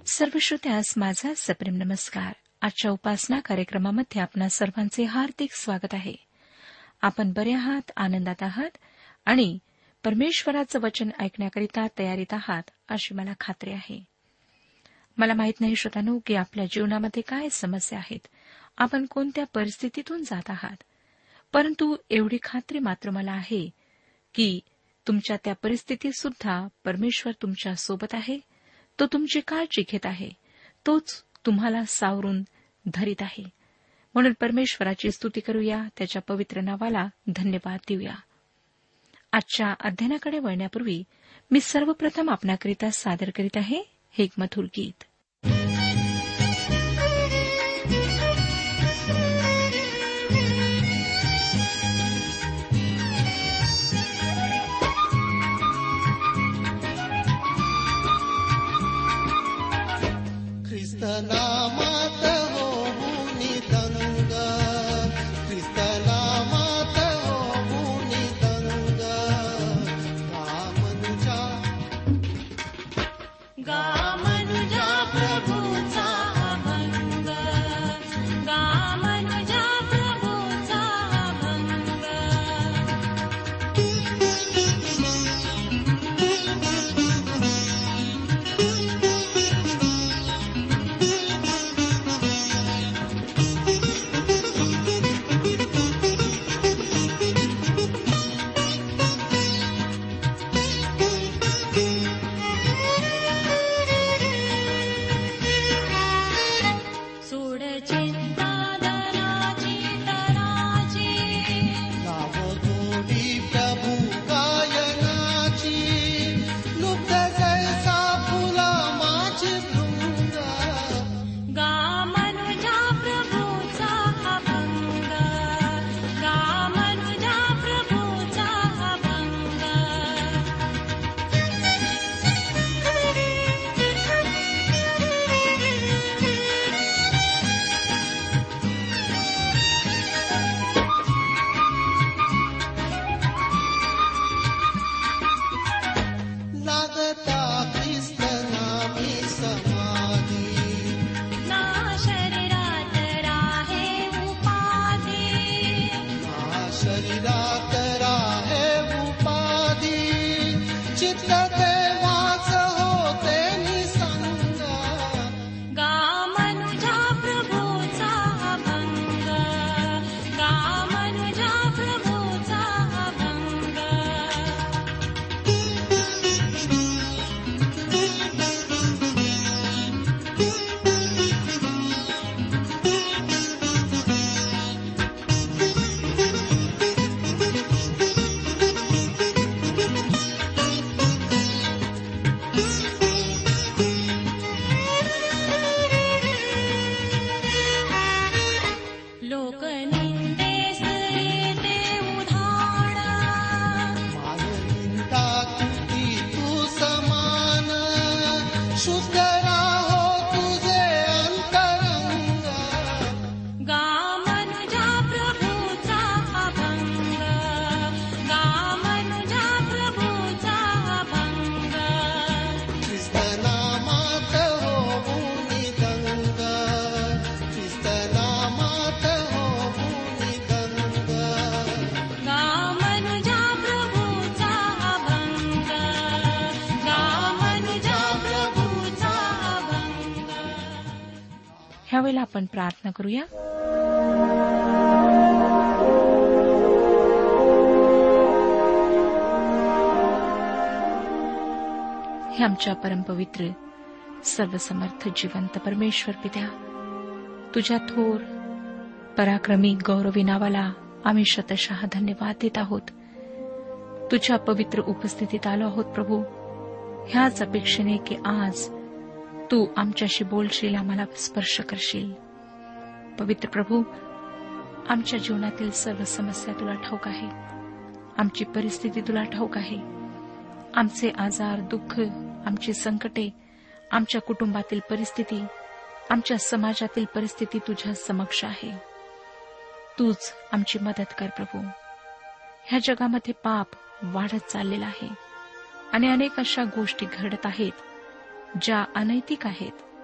सर्व श्रोत्यास माझा सप्रेम नमस्कार. आजच्या उपासना कार्यक्रमामध्ये आपणा सर्वांचे हार्दिक स्वागत आहे. आपण बरे आहात, आनंदात आहात आणि परमेश्वराचं वचन ऐकण्याकरिता तयारीत आहात अशी मला खात्री आहे. मला माहित नाही श्रोतांनो की आपल्या जीवनामध्ये काय समस्या आहेत, आपण कोणत्या परिस्थितीतून जात आहात, परंतु एवढी खात्री मात्र मला आहे की तुमच्या त्या परिस्थितीत सुद्धा परमेश्वर तुमच्या सोबत आहे. तो तुमची काळजी घेत आहे. तोच तुम्हाला सावरून धरीत आहे. म्हणून परमेश्वराची स्तुती करूया, त्याच्या पवित्र नावाला धन्यवाद देऊया. आजच्या अध्ययनाकडे वळण्यापूर्वी मी सर्वप्रथम आपणाकरिता सादर करीत आहे हे एक मधुर गीत. नामात होऊनी दंग, ख्रिस्त नामात होऊनी दंग, गा मनुजा प्रभूचा अभंग, गा मनुजा प्रभूचा अभंग. ह्यावेळेला आपण प्रार्थना करूया. हे आमच्या परमपवित्र सर्वसमर्थ जिवंत परमेश्वर पित्या, तुझ्या थोर पराक्रमी गौरवी नावाला आम्ही शतशः धन्यवाद देत आहोत. तुझ्या पवित्र उपस्थितीत आलो आहोत प्रभू, ह्याच अपेक्षेने की आज तू आमच्याशी बोलशील, आम्हाला स्पर्श करशील. पवित्र प्रभू, आमच्या जीवनातील सर्व समस्या तुला ठाऊक आहे, आमची परिस्थिती तुला ठाऊक आहे. आमचे आजार, दुःख, आमची संकटे, आमच्या कुटुंबातील परिस्थिती, आमच्या समाजातील परिस्थिती तुझ्या समक्ष आहे. तूच आमची मदत कर प्रभू. ह्या जगामध्ये पाप वाढत चाललेला आहे आणि अनेक अशा गोष्टी घडत आहेत ज्या अनैतिक आहेत,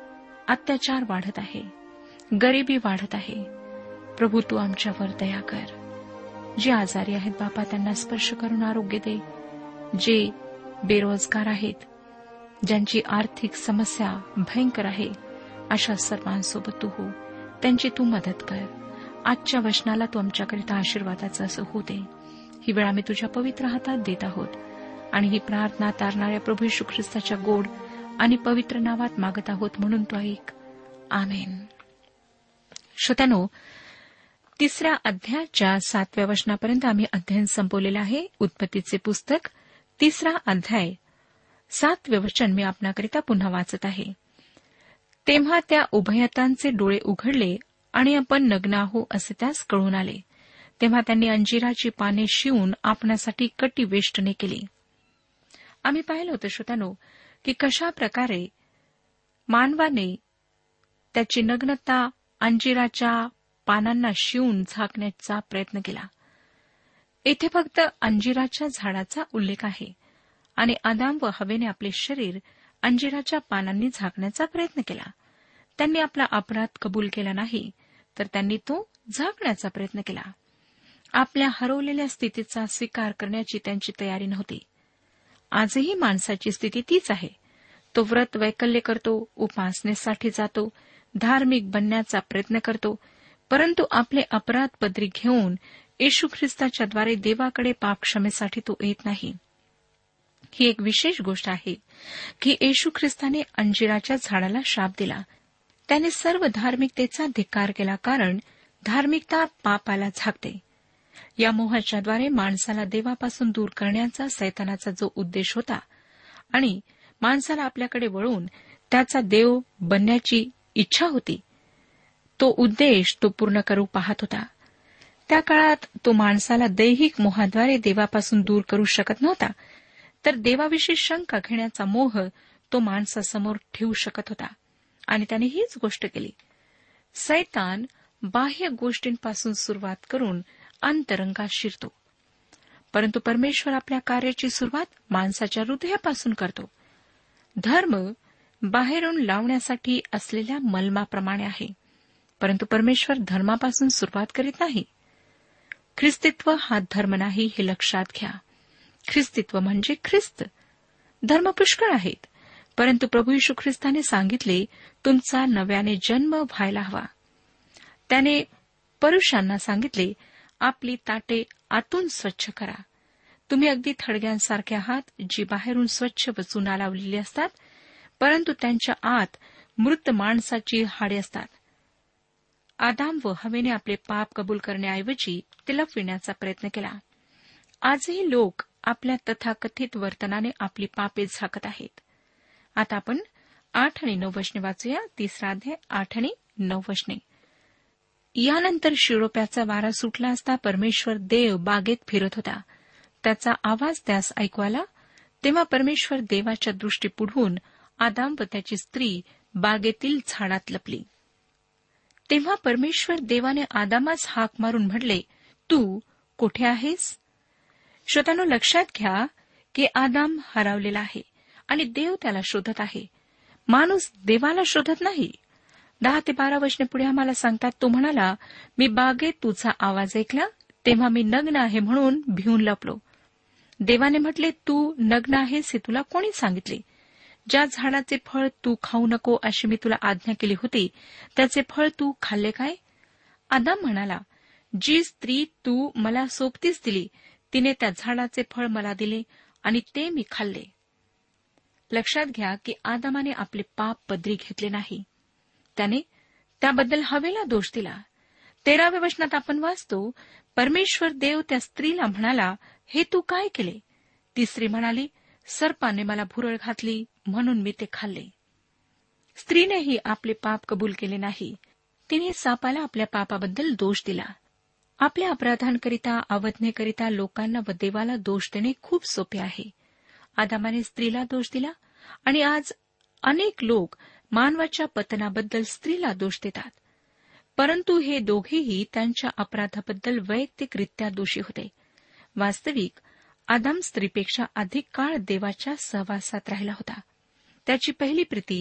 अत्याचार वाढत आहे, गरिबी वाढत आहे. प्रभू, तू आमच्यावर दया कर. जे आजारी आहेत बापा, त्यांना स्पर्श करून आरोग्य दे. जे बेरोजगार आहेत, ज्यांची आर्थिक समस्या भयंकर आहे, अशा सर्वांसोबत तू हो. त्यांची तू मदत कर. आजच्या वचनाला तू आमच्याकरिता आशीर्वादाचं असं होऊ दे. ही वेळ आम्ही तुझ्या पवित्र हातात देत आहोत आणि ही प्रार्थना तारणाऱ्या प्रभू येशू ख्रिस्ताच्या गोड आणि पवित्र नावात मागत आहोत, म्हणून तो ऐक. आमेन. श्रोत्यानो, 3 अध्यायाच्या 7व्या वचनापर्यंत आम्ही अध्ययन संपवलेलं आहे. उत्पत्तीचे पुस्तक 3 अध्याय 7वे वचन मी आपणाकरिता पुन्हा वाचत आहे. तेव्हा त्या उभयतांचे डोळे उघडले आणि आपण नग्न आहो असे त्यास कळून आले. तेव्हा त्यांनी अंजिराची पाने शिवून आपणासाठी कटिवेष्टने केली. आम्ही पाहिलं होतं श्रोत्यानो की कशा प्रकारे मानवाने त्याची नग्नता अंजिराच्या पानांना शिवून झाकण्याचा प्रयत्न केला. येथे फक्त अंजिराच्या झाडाचा उल्लेख आहे आणि आदाम व हवेने आपले शरीर अंजिराच्या पानांनी झाकण्याचा प्रयत्न केला. त्यांनी आपला अपराध कबूल केला नाही, तर त्यांनी तो झाकण्याचा प्रयत्न केला. आपल्या हरवलेल्या स्थितीचा स्वीकार करण्याची त्यांची तयारी नव्हती. आजही माणसाची स्थिती तीच आहे. तो व्रत वैकल्य करतो, उपासनेसाठी जातो, धार्मिक बनण्याचा प्रयत्न करतो, परंतु आपले अपराध पदरी घेऊन येशू ख्रिस्ताच्याद्वारे देवाकडे पापक्षमेसाठी तो येत नाही. ही एक विशेष गोष्ट आहे की येशू ख्रिस्ताने अंजिराच्या झाडाला शाप दिला. त्याने सर्व धार्मिकतेचा धिक्कार केला, कारण धार्मिकता पापाला झाकते. या मोहाच्याद्वारे माणसाला देवापासून दूर करण्याचा सैतानाचा जो उद्देश होता आणि माणसाला आपल्याकडे वळून त्याचा देव बनण्याची इच्छा होती, तो उद्देश तो पूर्ण करू पाहत होता. त्या काळात तो माणसाला दैहिक मोहाद्वारे देवापासून दूर करू शकत नव्हता, तर देवाविषयी शंका घेण्याचा मोह तो माणसासमोर ठेवू शकत होता आणि त्याने हीच गोष्ट केली. सैतान बाह्य गोष्टींपासून सुरुवात करून अंतरंगात शिरतो, परंतु परमेश्वर आपल्या कार्याची सुरुवात माणसाच्या हृदयापासून करतो. धर्म बाहेरून लावण्यासाठी असलेल्या मलमाप्रमाणे आहे, परंतु परमेश्वर धर्मापासून सुरुवात करीत नाही. ख्रिस्तित्व हा धर्म नाही, हे लक्षात घ्या. ख्रिस्तित्व म्हणजे ख्रिस्त. धर्म पुष्कळ आहेत, परंतु प्रभू येशू ख्रिस्ताने सांगितले, तुमचा नव्याने जन्म व्हायला हवा. त्याने पुरुषांना सांगितले, आपली ताटे आतून स्वच्छ करा. तुम्ही अगदी थडग्यांसारखे आहात, जी बाहेरून स्वच्छ व चुना लावलेली असतात, परंतु त्यांच्या आत मृत माणसाची हाडे असतात. आदाम व हवेने आपले पाप कबूल करण्याऐवजी ते लपविण्याचा प्रयत्न केला. आजही लोक आपल्या तथाकथित वर्तनाने आपली पापे झाकत आहेत. आता आपण 8 आणि 9 वचने वाचूया. 3 अध्याय 8 आणि 9 वचने. यानंतर शिरोप्याचा वारा सुटला असता परमेश्वर देव बागेत फिरत होता. त्याचा आवाज त्यास ऐकू आला. तेव्हा परमेश्वर देवाच्या दृष्टी पुढून आदाम व त्याची स्त्री बागेतील झाडात लपली. तेव्हा परमेश्वर देवाने आदामास हाक मारून म्हटले, तू कोठे आहेस? श्रोत्यानो, लक्षात घ्या की आदाम हरवलेला आहे आणि देव त्याला शोधत आहे. माणूस देवाला शोधत नाही. 10 ते 12 वचने पुढे आम्हाला सांगतात, तो म्हणाला, मी बागेत तुझा आवाज ऐकला, तेव्हा मी नग्न आहे म्हणून भिवून लपलो. देवाने म्हटले, तू नग्न आहेस हे तुला कोणी सांगितले? ज्या झाडाचे फळ तू खाऊ नको अशी मी तुला आज्ञा केली होती, त्याचे फळ तू खाल्ले काय? आदाम म्हणाला, जी स्त्री तू मला सोबतीस दिली, तिने त्या झाडाचे फळ मला दिले आणि ते मी खाल्ले. लक्षात घ्या की आदामाने आपले पाप पदरी घेतले नाही. त्याने त्याबद्दल हवेला दोष दिला. 13व्या वचनात आपण वाचतो, परमेश्वर देव त्या स्त्रीला म्हणाला, हे तू काय केले? ती स्त्री म्हणाली, सर्पाने मला भुरळ घातली म्हणून मी ते खाल्ले. स्त्रीनेही आपले पाप कबूल केले नाही. तिने सापाला आपल्या पापाबद्दल दोष दिला. आपल्या अपराधांकरिता, अवज्ञेकरिता लोकांना व देवाला दोष देणे खूप सोपे आहे. आदामाने स्त्रीला दोष दिला आणि आज अनेक लोक मानवाच्या पतनाबद्दल स्त्रीला दोष देतात. परंतु हे दोघेही त्यांच्या अपराधाबद्दल वैयक्तिकरित्या दोषी होते. वास्तविक आदाम स्त्रीपेक्षा अधिक काळ देवाच्या सहवासात राहिला होता. त्याची पहिली प्रीती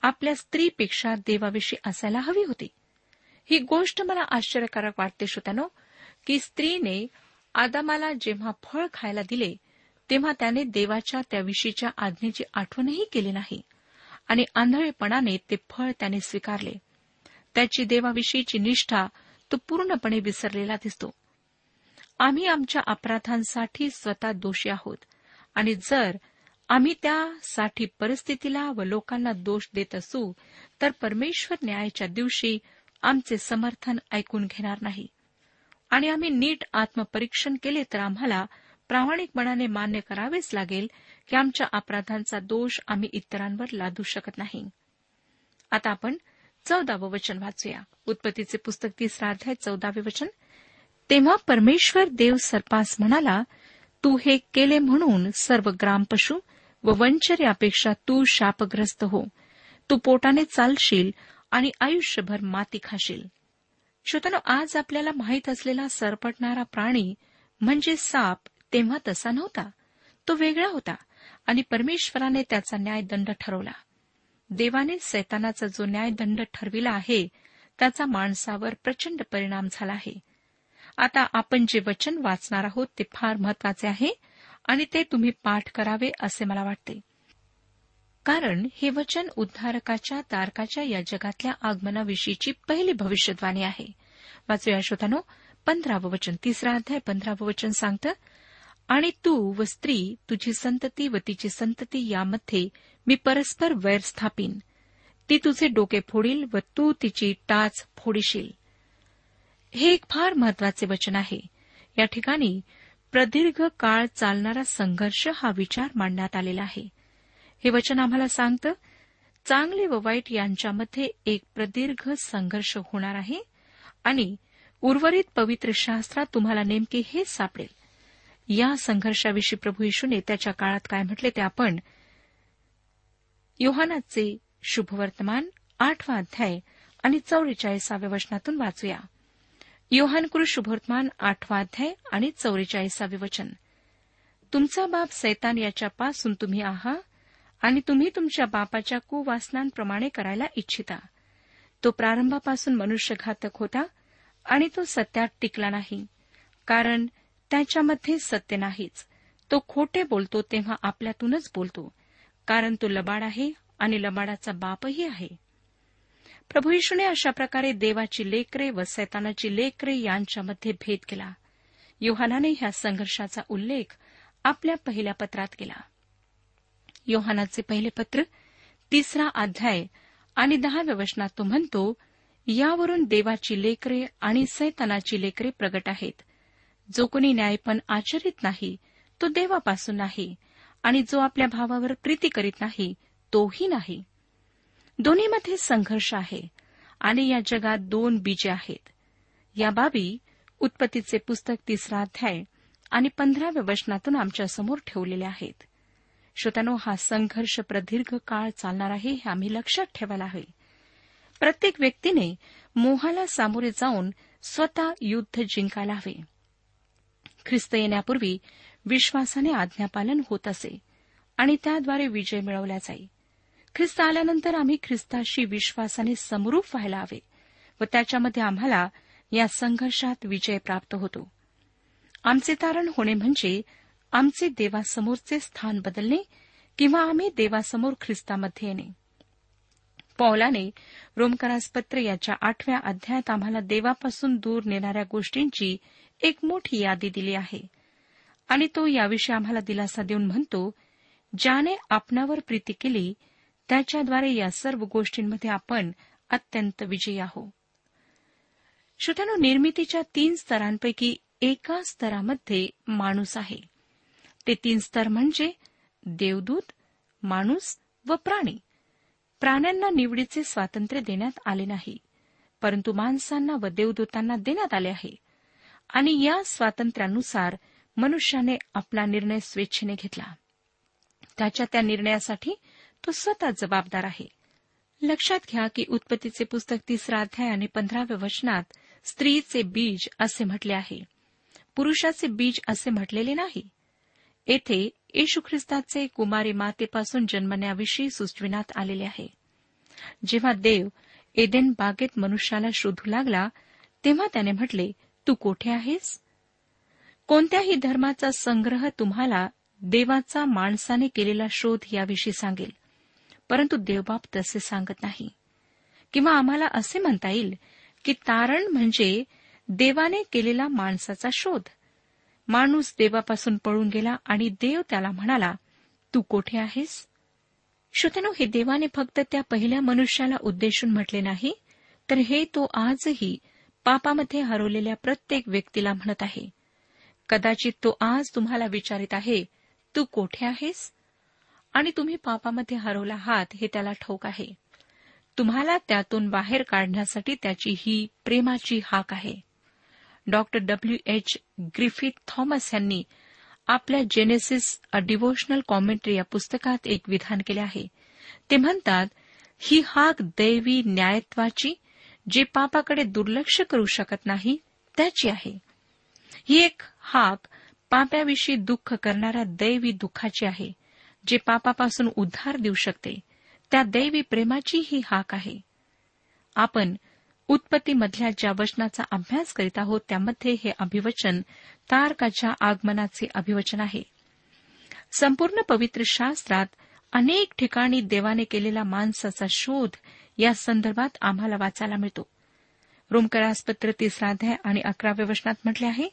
आपल्या स्त्रीपेक्षा देवाविषयी असायला हवी होती. ही गोष्ट मला आश्चर्यकारक वाटते श्रोत्यानो, की स्त्रीने आदामाला जेव्हा फळ खायला दिले तेव्हा त्याने देवाच्या त्याविषयीच्या आज्ञेची आठवणही केली नाही आणि आंधळेपणाने ते फळ त्याने स्वीकारले. त्याची देवाविषयीची निष्ठा तो पूर्णपणे विसरलेला दिसतो. आम्ही आमच्या अपराधांसाठी स्वतः दोषी आहोत आणि जर आम्ही त्यासाठी परिस्थितीला व लोकांना दोष देत असू तर परमेश्वर न्यायाच्या दिवशी आमचे समर्थन ऐकून घेणार नाही. आणि आम्ही नीट आत्मपरीक्षण केले तर आम्हाला प्रामाणिकपणाने मान्य करावेच लागेल की आमच्या अपराधांचा दोष आम्ही इतरांवर लादू शकत नाही. आता आपण 14वे वचन वाचूया. उत्पत्तीचे पुस्तक 3 अध्याय 14वे वचन. तेव्हा परमेश्वर देव सर्पास म्हणाला, तू हे केले म्हणून सर्व ग्रामपशु व वंचर यापेक्षा तू शापग्रस्त हो. तू पोटाने चालशील आणि आयुष्यभर माती खाशील. श्रोत्यानो, आज आपल्याला माहीत असलेला सरपटणारा प्राणी म्हणजे साप तेव्हा तसा नव्हता. तो वेगळा होता आणि परमेश्वराने त्याचा न्यायदंड ठरवला. देवाने सैतानाचा जो न्यायदंड ठरविला आहे त्याचा माणसावर प्रचंड परिणाम झाला आहे. आता आपण जे वचन वाचणार आहोत ते फार महत्वाचे आहे आणि ते तुम्ही पाठ करावे असे मला वाटते, कारण हे वचन उद्धारकाच्या तारकाच्या या जगातल्या आगमनाविषयीची पहिली भविष्यवाणी आहे. वाचूया श्रोतानो, 15वे वचन. 3 अध्याय 15वे वचन सांगतं, आणि तू व स्त्री, तुझी संतती व तिची संतती यामध्ये मी परस्पर वैर स्थापीन. ती तुझे डोके फोडील व तू तिची टाच फोडीशील. हे एक फार महत्वाचे वचन आहे. या ठिकाणी प्रदीर्घ काळ चालणारा संघर्ष हा विचार मांडण्यात आलेला आहे. हे वचन आम्हाला सांगतं, चांगले व वाईट यांच्यामध्ये एक प्रदीर्घ संघर्ष होणार आहे आणि उर्वरित पवित्र शास्त्रात तुम्हाला नेमके हेच सापडेल. या संघर्षाविषयी प्रभू येशूने त्याच्या काळात काय म्हटले ते आपण योहानाचे शुभवर्तमान 8वा अध्याय आणि 44व्या वचनातून वाचूया. योहानकृत शुभवर्तमान 8वा अध्याय आणि 44वे वचन. तुमचा बाप सैतान याच्यापासून तुम्ही आहात आणि तुम्ही तुमच्या बापाच्या कुवासनांप्रमाणे करायला इच्छिता. तो प्रारंभापासून मनुष्यघातक होता आणि तो सत्यात टिकला नाही, कारण त्याच्यामध्ये सत्य नाहीच. तो खोटे बोलतो तेव्हा आपल्यातूनच बोलतो, कारण तो लबाड आहे आणि लबाडाचा बापही आहे. प्रभू येशूने अशा प्रकारे देवाची लेकरे व सैतानाची लेकरे यांच्यामध्ये भेद केला. योहानाने ह्या संघर्षाचा उल्लेख आपल्या पहिल्या पत्रात केला. योहानाचे पहिले पत्र 3 अध्याय आणि 10व्या वचनात तो म्हणतो, यावरून देवाची लेकरे आणि सैतानाची लेकरे प्रगट आहेत. जो कोणी न्यायपण आचरित नाही तो देवापासून नाही, आणि जो आपल्या भावावर प्रीती करीत नाही तोही नाही. दोन्हीमध्ये संघर्ष आहे आणि या जगात 2 बीजे आहेत. या बाबी उत्पत्तीचे पुस्तक 3 अध्याय आणि 15व्या वचनातून आमच्यासमोर ठेवलेले आहेत. श्रोत्यानो, हा संघर्ष प्रदीर्घ काळ चालणार आहे हे आम्ही लक्षात ठेवायला हवे. प्रत्येक व्यक्तीने मोहाला सामोरे जाऊन स्वतः युद्ध जिंकायला हवे. ख्रिस्त येण्यापूर्वी विश्वासाने आज्ञापालन होत असे आणि त्याद्वारे विजय मिळवला जाई. ख्रिस्त आल्यानंतर आम्ही ख्रिस्ताशी विश्वासाने समरूप व्हायला हवे व त्याच्यामध्ये आम्हाला या संघर्षात विजय प्राप्त होतो. आमचे तारण होणे म्हणजे आमचे देवासमोरचे स्थान बदलणे किंवा आम्ही देवासमोर ख्रिस्तामध्ये येणे. पौलाने रोमकरास पत्र याच्या 8व्या अध्यायात आम्हाला देवापासून दूर नेणाऱ्या गोष्टींची एक मोठी यादी दिली आहे आणि तो याविषयी आम्हाला दिलासा देऊन म्हणतो, ज्याने आपणावर प्रीती केली त्याच्याद्वारे या सर्व गोष्टींमध्ये आपण अत्यंत विजयी आहोत. श्रोत्यानो, निर्मितीच्या 3 स्तरांपैकी एका स्तरामध्ये माणूस आहे. ते 3 स्तर म्हणजे देवदूत, माणूस व प्राणी. प्राण्यांना निवडीचे स्वातंत्र्य देण्यात आले नाही, परंतु माणसांना व देवदूतांना देण्यात आले आहे आणि या स्वातंत्र्यानुसार मनुष्याने आपला निर्णय स्वेच्छेने घेतला. त्याच्या त्या निर्णयासाठी तो स्वतः जबाबदार आहे. लक्षात घ्या की उत्पत्तीचे पुस्तक 3 अध्याय आणि 15व्या वचनात स्त्रीचे बीज असे म्हटले आहे, पुरुषाचे बीज असे म्हटलेले नाही. येथे येशू ख्रिस्ताचे कुमारी मातेपासून जन्मण्याविषयी सुचविण्यात आलेले आहे. जेव्हा देव एदेन बागेत मनुष्याला शोधू लागला तेव्हा त्याने म्हटले, तू कोठे आहेस? कोणत्याही धर्माचा संग्रह तुम्हाला देवाचा माणसाने केलेला शोध याविषयी सांगेल, परंतु देवबाप तसे सांगत नाही. किंवा आम्हाला असे म्हणता येईल की तारण म्हणजे देवाने केलेला माणसाचा शोध. माणूस देवापासून पळून गेला आणि देव त्याला म्हणाला, तू कोठे आहेस? श्रोत्यानो, हे देवाने फक्त त्या पहिल्या मनुष्याला उद्देशून म्हटले नाही, तर हे तो आजही पापामध्ये हरवलेल्या प्रत्येक व्यक्तीला म्हणत आहे. कदाचित तो आज तुम्हाला विचारित आहे, तू कोठे आहेस? आणि तुम्ही पापामध्ये हरवला आहात हे त्याला ठाऊक आहे. तुम्हाला त्यातून बाहेर काढण्यासाठी त्याची ही प्रेमाची हाक आहे. Doctor W.H. ग्रिफिथ थॉमस यांनी आपल्या जेनेसिस अ डिव्होशनल कॉमेंट्री या पुस्तकात एक विधान केले आहे. ते म्हणतात, ही हाक दैवी न्यायत्वाची, जे पापाकडे दुर्लक्ष करू शकत नाही त्याची आहे. ही एक हाक पाप्याविषयी दुःख करणाऱ्या दैवी दुःखाची आहे, जे पापापासून उद्धार देऊ शकते. त्या दैवी प्रेमाची ही हाक आहे. आपण उत्पत्तीमधल्या ज्या वचनाचा अभ्यास करीत आहोत त्यामध्ये हे अभिवचन तारकाच्या आगमनाचे अभिवचन आहे. संपूर्ण पवित्र शास्त्रात अनेक ठिकाणी देवाने केलेला माणसाचा शोध या संदर्भात आम्हाला वाचायला मिळतो. रोमकरासपत्र 3 अध्याय आणि 11 वचनात म्हटले आहे,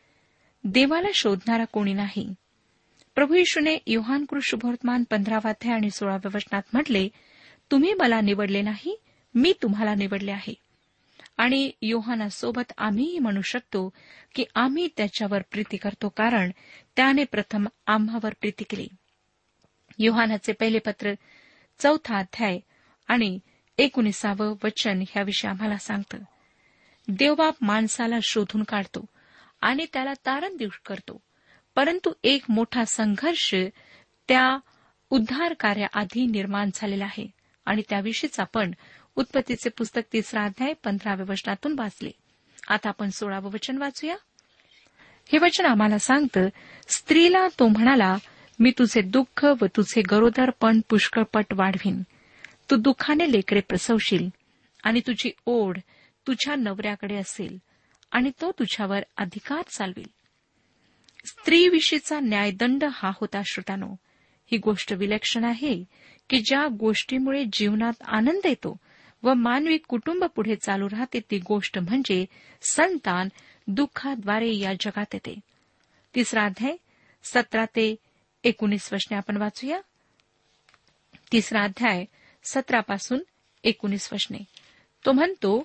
देवाला शोधणारा कोणी नाही. प्रभू येशूने योहानकृत शुभवर्तमान 15 अध्याय आणि 16 वचनात म्हटले, तुम्ही मला निवडले नाही, मी तुम्हाला निवडले आहे. आणि योहानासोबत आम्हीही म्हणू शकतो की आम्ही त्याच्यावर प्रीती करतो, कारण त्याने प्रथम आम्हावर प्रीती केली. योहानाचे पहिले पत्र 4 अध्याय आणि 19 वचन ह्याविषयी आम्हाला सांगतं. देवबाप माणसाला शोधून काढतो आणि त्याला तारण देऊ करतो, परंतु एक मोठा संघर्ष त्या उद्धार कार्याआधी निर्माण झालेला आहे आणि त्याविषयीच आपण उत्पत्तीचे पुस्तक 3 अध्याय 15 वचनातून वाचले. आता आपण 16 वचन वाचूया. हे वचन आम्हाला सांगतं, स्त्रीला तो म्हणाला, मी तुझे दुःख व तुझे गरोदरपण पुष्कळपट वाढवीन. तू दुःखाने लेकरे प्रसवशील आणि तुझी ओढ तुझ्या नवऱ्याकडे असेल आणि तो तुझ्यावर अधिकार चालविल. स्त्रीविषयीचा न्यायदंड हा होता. श्रोतानो, ही गोष्ट विलक्षण आहे की ज्या गोष्टीमुळे जीवनात आनंद येतो व मानवी कुटुंब पुढे चालू राहते ती गोष्ट म्हणजे संतान दुःखाद्वारे या जगात येते. 3 अध्याय 17 ते 19 वचने आपण वाचूया. 3 अध्याय 17 पासून 19 वचने. तो म्हणतो,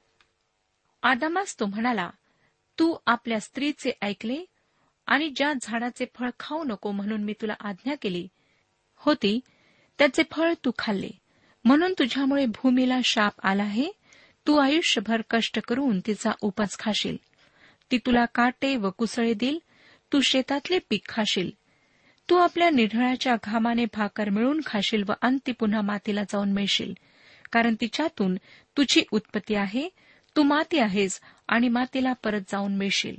आदामास तो म्हणाला, तू आपल्या स्त्रीचे ऐकले आणि ज्या झाडाचे फळ खाऊ नको म्हणून मी तुला आज्ञा केली होती त्याचे फळ तू खाल्ले, म्हणून तुझ्यामुळे भूमीला शाप आला आहे. तू आयुष्यभर कष्ट करून तिचा उपज खाशील. ती तुला काटे व कुसळे देईल. तू शेतातले पीक खाशील. तू आपल्या निढळाच्या घामाने भाकर मिळून खाशील व अंती पुन्हा मातीला जाऊन मिळशील, कारण तिच्यातून तुझी उत्पत्ती आहे. तू माती आहेस आणि मातीला परत जाऊन मिळशील.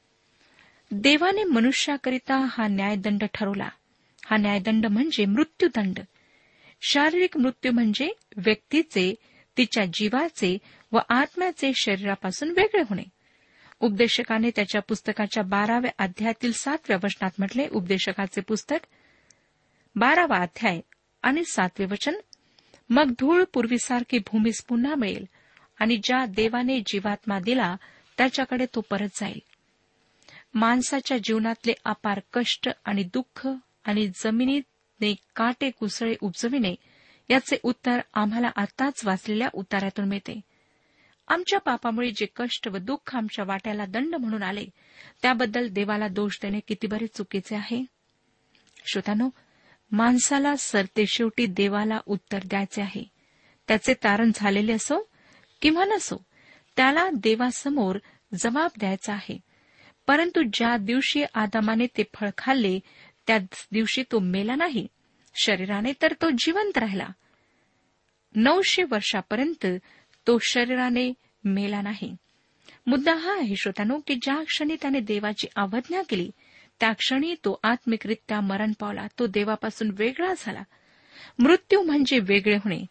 देवाने मनुष्याकरिता हा न्यायदंड ठरवला. हा न्यायदंड म्हणजे मृत्यूदंड. शारीरिक मृत्यू म्हणजे व्यक्तीचे, तिच्या जीवाचे व आत्म्याचे शरीरापासून वेगळे होणे. उपदेशकाने त्याच्या पुस्तकाच्या 12व्या अध्यायातील 7व्या वचनात म्हटले. उपदेशकाचे पुस्तक 12वा अध्याय आणि 7वे वचन, मग धूळ पूर्वीसारखी भूमीस पुन्हा मिळेल आणि ज्या देवाने जीवात्मा दिला त्याच्याकडे तो परत जाईल. माणसाच्या जीवनातले अपार कष्ट आणि दुःख आणि जमिनीने काटे कुसळे उपजविणे याचे उत्तर आम्हाला आताच वाचलेल्या उतार्यातून मिळते. आमच्या पापामुळे जे कष्ट व दुःख आमच्या वाट्याला दंड म्हणून आले त्याबद्दल देवाला दोष देणे किती बरे चुकीचे आहे. श्रोतांनो, माणसाला सरतेशेवटी देवाला उत्तर द्यायचे आहे. त्याचे तारण झालेले असो किंवा नसो, त्याला देवासमोर जबाब द्यायचा आहे. परंतु ज्या दिवशी आदामाने ते फळ खाल्ले त्याच दिवशी तो मेला नाही. शरीराने तर तो जिवंत राहिला. 900 वर्षापर्यंत तो शरीराने मेला नाही. मुद्दा हा आहे श्रोतांनो की ज्या क्षणी त्याने देवाची अवज्ञा केली त्या क्षणी तो आत्मिकरित्या मरण पावला. तो देवापासून वेगळा झाला. मृत्यू म्हणजे वेगळे होणे.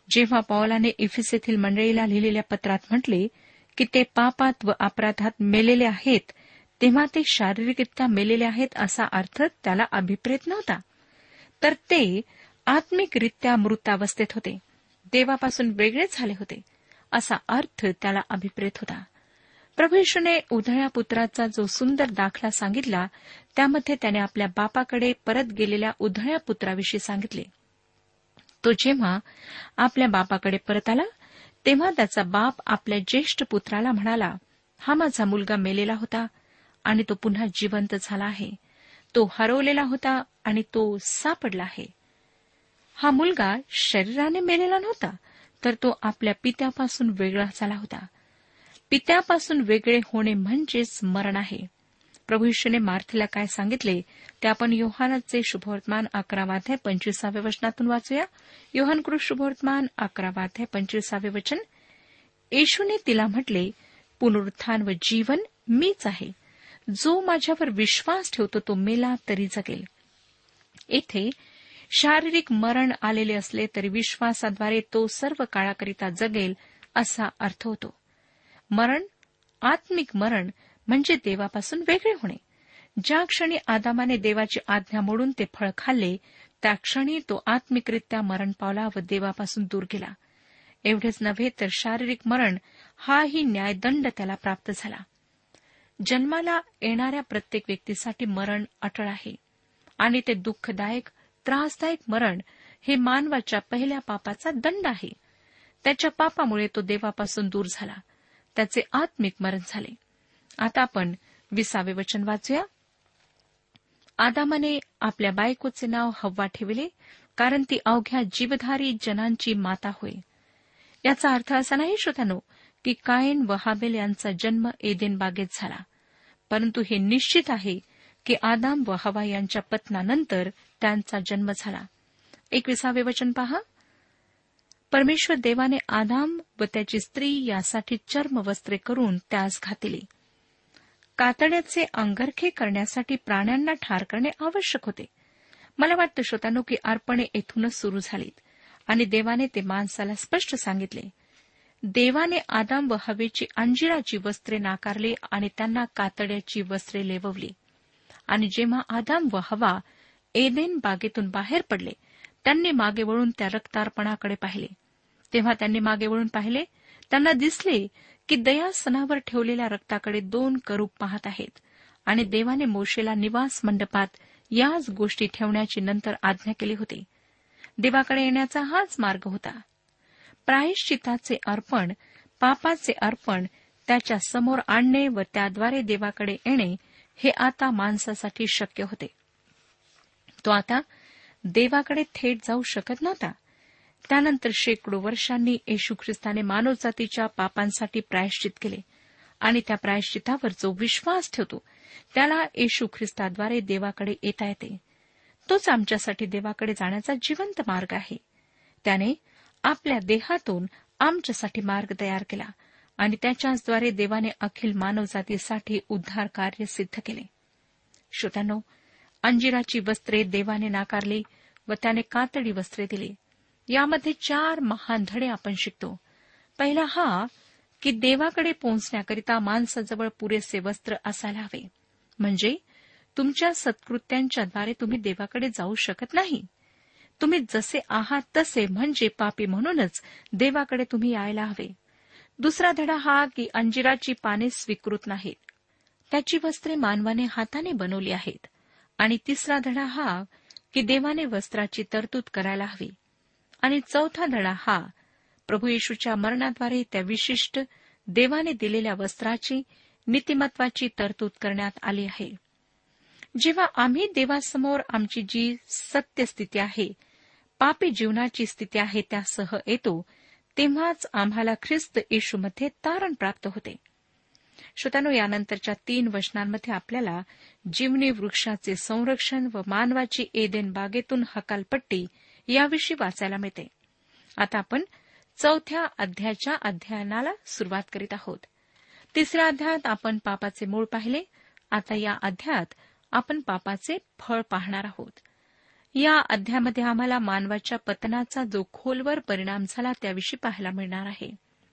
जेव्हा पौलाने इफिसेतील मंडळीला लिहिलेल्या पत्रात म्हटले की ते पापात व अपराधात मेलेले आहेत, तेव्हा ते शारीरिकरित्या मेलेले आहेत असा अर्थ त्याला अभिप्रेत नव्हता, तर ते आत्मिकरित्या मृतावस्थेत होते, देवापासून वेगळे झाले होते असा अर्थ त्याला अभिप्रेत होता. प्रभू येशूने उधळ्या पुत्राचा जो सुंदर दाखला सांगितला त्यामध्ये त्याने आपल्या बापाकडे परत गेलेल्या उधळ्या पुत्राविषयी सांगितले. तो जेव्हा आपल्या बापाकडे परत आला तेव्हा त्याचा बाप आपल्या ज्येष्ठ पुत्राला म्हणाला, हा माझा मुलगा मेलेला होता आणि तो पुन्हा जिवंत झाला आहे, तो हरवलेला होता आणि तो सापडला आहे. हा मुलगा शरीराने मेलेला नव्हता, तर तो आपल्या पित्यापासून वेगळा झाला होता. पित्यापासून वेगळे होणे म्हणजेच मरण आहे. प्रभू येशूने मार्थेला काय सांगितले ते आपण योहानाचे शुभवर्तमान 11:25 वचनातून वाचूया. योहानकृत शुभवर्तमान 11:25 वचन. येशूने तिला म्हटले, पुनरुत्थान व जीवन मीच आहे. जो माझ्यावर विश्वास ठेवतो तो मेला तरी जगेल. येथे शारीरिक मरण आलेले असले तरी विश्वासाद्वारे तो सर्व काळाकरिता जगेल असा अर्थ होतो. मरण, आत्मिक मरण म्हणजे देवापासून वेगळे होणे. ज्या क्षणी आदामाने देवाची आज्ञा मोडून ते फळ खाल्ले त्या क्षणी तो आत्मिकरित्या मरण पावला व देवापासून दूर गेला. एवढेच नव्हे तर शारीरिक मरण हाही न्यायदंड त्याला प्राप्त झाला. जन्माला येणाऱ्या प्रत्येक व्यक्तीसाठी मरण अटळ आहे आणि ते दुःखदायक, त्रासदायक मरण हे मानवाच्या पहिल्या पापाचा दंड आहे. त्याच्या पापामुळे तो देवापासून दूर झाला, त्याचे आत्मिक मरण झाले. आता आपण 20 वचन वाचूया. आदामाने आपल्या बायकोचे नाव हव्वा ठेवले, कारण ती अवघ्या जीवधारी जनांची माता होय. याचा अर्थ असा नाही श्रोत्यानो की कायन व हाबेल यांचा जन्म एदेन बागेत झाला, परंतु हे निश्चित आहे की आदाम व हवा यांच्या पतनानंतर त्यांचा जन्म झाला. 21 वचन पहा. परमेश्वर देवाने आदाम व त्याची स्त्री यासाठी चर्मवस्त्रे करून त्यास घातली. कातड्याचे अंगरखे करण्यासाठी प्राण्यांना ठार करणे आवश्यक होते. मला वाटतं श्रोत्यानो की अर्पणे येथूनच सुरू झालीत आणि देवाने ते माणसाला स्पष्ट सांगितले. देवाने आदाम व हवेची अंजिराची वस्त्रे नाकारली आणि त्यांना कातड्याची वस्त्रे लेववली. आणि जेव्हा आदाम व हवा एदेन बागेतून बाहेर पडले त्यांनी मागे वळून त्या रक्तार्पणाकडे पाहिले. तेव्हा त्यांनी मागे वळून पाहिले, त्यांना दिसले की दयासनावर ठेवलेल्या रक्ताकडे 2 करूब पाहत आहेत आणि देवाने मोशेला निवास मंडपात याच गोष्टी ठेवण्याची नंतर आज्ञा केली होती. देवाकडे येण्याचा हाच मार्ग होता. प्रायश्चिताचे अर्पण, पापाचे अर्पण त्याच्या समोर आणणे व त्याद्वारे देवाकडे येणे हे आता माणसासाठी शक्य होते. तो आता देवाकडे थेट जाऊ शकत नव्हता. त्यानंतर शेकडो वर्षांनी येशू ख्रिस्ताने मानवजातीच्या पापांसाठी प्रायश्चित केले आणि त्या प्रायश्चितावर जो विश्वास ठेवतो त्याला येशू ख्रिस्ताद्वारे देवाकडे येता येते. तोच आमच्यासाठी देवाकडे जाण्याचा जिवंत मार्ग आहे. त्याने आपल्या देहातून आमच्यासाठी मार्ग तयार केला आणि त्याच्याचद्वारे देवाने अखिल मानवजातीसाठी उद्धार कार्य सिद्ध केले. श्रोत्यांनो, अंजिराची वस्त्रे देवाने नाकारली व त्याने कातडी वस्त्रे दिली. यामध्ये 4 महान धडे आपण शिकतो. पहिला हा की देवाकडे पोहोचण्याकरिता माणसाजवळ पुरेसे वस्त्र असायला हवे. म्हणजे तुमच्या सत्कृत्यांच्याद्वारे तुम्ही देवाकडे जाऊ शकत नाही. तुम्ही जसे आहात तसे म्हणजे पापी म्हणूनच देवाकडे तुम्ही यायला हवे. दुसरा धडा हा की अंजिराची पाने स्वीकृत नाहीत, त्याची वस्त्रे मानवाने हाताने बनवली आहेत. आणि तिसरा धडा हा की देवाने वस्त्राची तरतूद करायला हवी. आणि चौथा धडा हा प्रभू येशूच्या मरणाद्वारे त्या विशिष्ट देवाने दिलेल्या वस्त्राची नीतिमत्वाची तरतूद करण्यात आली आहे. जेव्हा आम्ही देवासमोर आमची जी सत्य स्थिती आहे, पापी जीवनाची स्थिती आहे त्यासह येतो, तेव्हाच आम्हाला ख्रिस्त येशूमध्ये तारण प्राप्त होते. श्रोत्यानो, यानंतरच्या 3 वचनांमध्ये आपल्याला जीवनी वृक्षाचे संरक्षण व मानवाची एदेन बागेतून हकालपट्टी याविषयी वाचायला मिळते. आता आपण 4थ्या अध्यायाच्या अध्ययनाला सुरुवात करीत आहोत. 3ऱ्या अध्यायात आपण पापाचे मूळ पाहिले. आता या अध्यायात आपण पापाचे फळ पाहणार आहोत. या अध्यायामध्ये आम्हाला मानवाच्या पतनाचा जो खोलवर परिणाम झाला त्याविषयी पाहायला मिळणार आहे.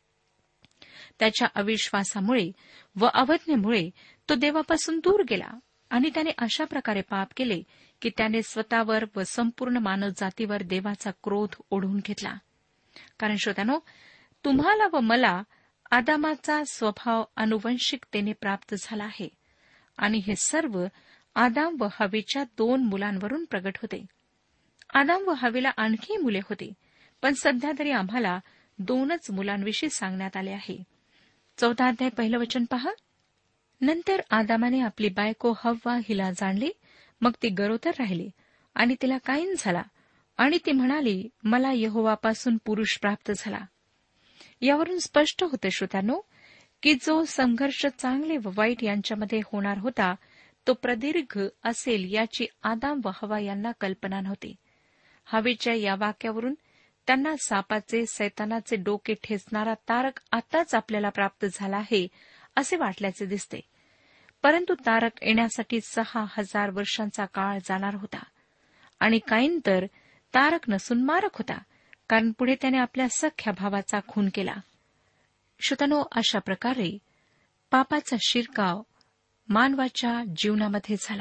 त्याच्या अविश्वासामुळे व अवज्ञेमुळे तो देवापासून दूर गेला आणि त्याने अशा प्रकारे पाप केले की त्याने स्वतःवर व संपूर्ण मानवजातीवर देवाचा क्रोध ओढून घेतला. कारण श्रोत्यानो, तुम्हाला व मला आदामाचा स्वभाव अनुवंशिकतेने प्राप्त झाला आहे आणि हे सर्व आदाम व हवेच्या 2 मुलांवरून प्रगट होते. आदाम व हवेला आणखी मुले होती, पण सध्या तरी आम्हाला 2च मुलांविषयी सांगण्यात आले आहे. 14 अध्याय 1 वचन पहा. नंतर आदामाने आपली बायको हव्वा हिला जाणली, मग ती गरोदर राहिली आणि तिला काईन झाला आणि ती म्हणाली, मला यहोवापासून पुरुष प्राप्त झाला. यावरून स्पष्ट होते श्रोत्यानो, की जो संघर्ष चांगले व वाईट यांच्यामध्ये होणार होता तो प्रदीर्घ असेल याची आदाम व हव्वा यांना कल्पना नव्हती. हवेच्या या वाक्यावरून त्यांना सापाचे, सैतानाचे डोके ठेचणारा तारक आताच आपल्याला प्राप्त झाला आहे असे वाटल्याचे दिसते. परंतु तारक येण्यासाठी 6,000 वर्षांचा काळ जाणार होता आणि काईन तर तारक नसून मारक होता, कारण पुढे त्याने आपल्या सख्या भावाचा खून केला. श्रोत्यानो, अशा प्रकारे पापाचा शिरकाव मानवाच्या जीवनामध्ये झाला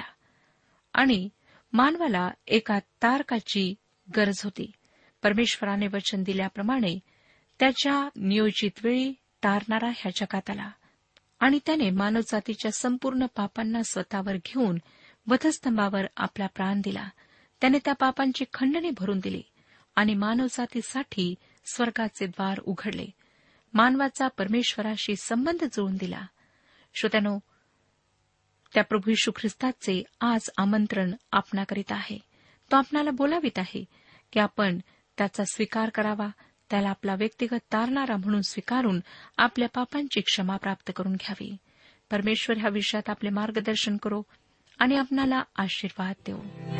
आणि मानवाला एका तारकाची गरज होती. परमेश्वराने वचन दिल्याप्रमाणे त्याच्या नियोजित वेळी तारणारा ह्या जगात आला आणि त्याने मानवजातीच्या संपूर्ण पापांना स्वतःवर घेऊन वधस्तंभावर आपला प्राण दिला. त्याने त्या पापांची खंडणी भरून दिली आणि मानवजातीसाठी स्वर्गाचे द्वार उघडले. मानवाचा परमेश्वराशी संबंध जुळून दिला. श्रोत्यानो, त्या प्रभू येशू ख्रिस्ताचे आज आमंत्रण आपणाकरिता आहे. तो आपणाला बोलावित आहे की आपण त्याचा स्वीकार करावा, त्याला आपला व्यक्तिगत तारणारा म्हणून स्वीकारून आपल्या पापांची क्षमा प्राप्त करून घ्यावी. परमेश्वर ह्या विषयात आपले मार्गदर्शन करो आणि आपणाला आशीर्वाद देऊ.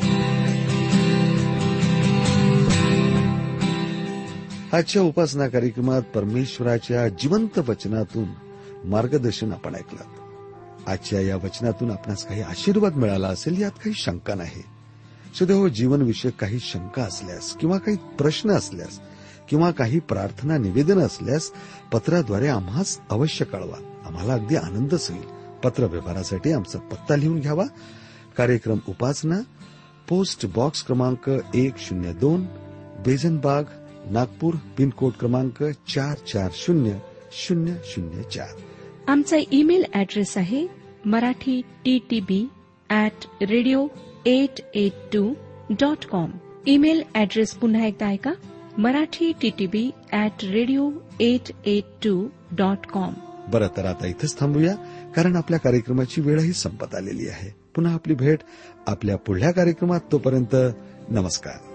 आजच्या उपासना कार्यक्रमात परमेश्वराच्या जिवंत वचनातून मार्गदर्शन आपण ऐकलं. आजच्या या वचनातून आपणास काही आशीर्वाद मिळाला असेल यात काही शंका नाही. सदैव जीवनविषयक काही शंका असल्यास किंवा काही प्रश्न असल्यास किंवा काही प्रार्थना निवेदन असल्यास पत्राद्वारे आम्हास अवश्य कळवा. आम्हाला अगदी आनंदच होईल. पत्र व्यवहारासाठी आमचा पत्ता लिहून घ्यावा. कार्यक्रम उपासना, पोस्ट बॉक्स क्रमांक 102, बेजनबाग, नागपूर, पिनकोड क्रमांक 440004. आमचा ईमेल ॲड्रेस आहे marathi@radio882.com. ईमेल ॲड्रेस पुन्हा एकदा ऐका, marathi@radio882.com. बरं, तर आता इथंच थांबूया, कारण आपल्या कार्यक्रमाची वेळही संपत आलेली आहे. पुन्हा आपली भेट आपल्या पुढल्या कार्यक्रमात. तोपर्यंत नमस्कार.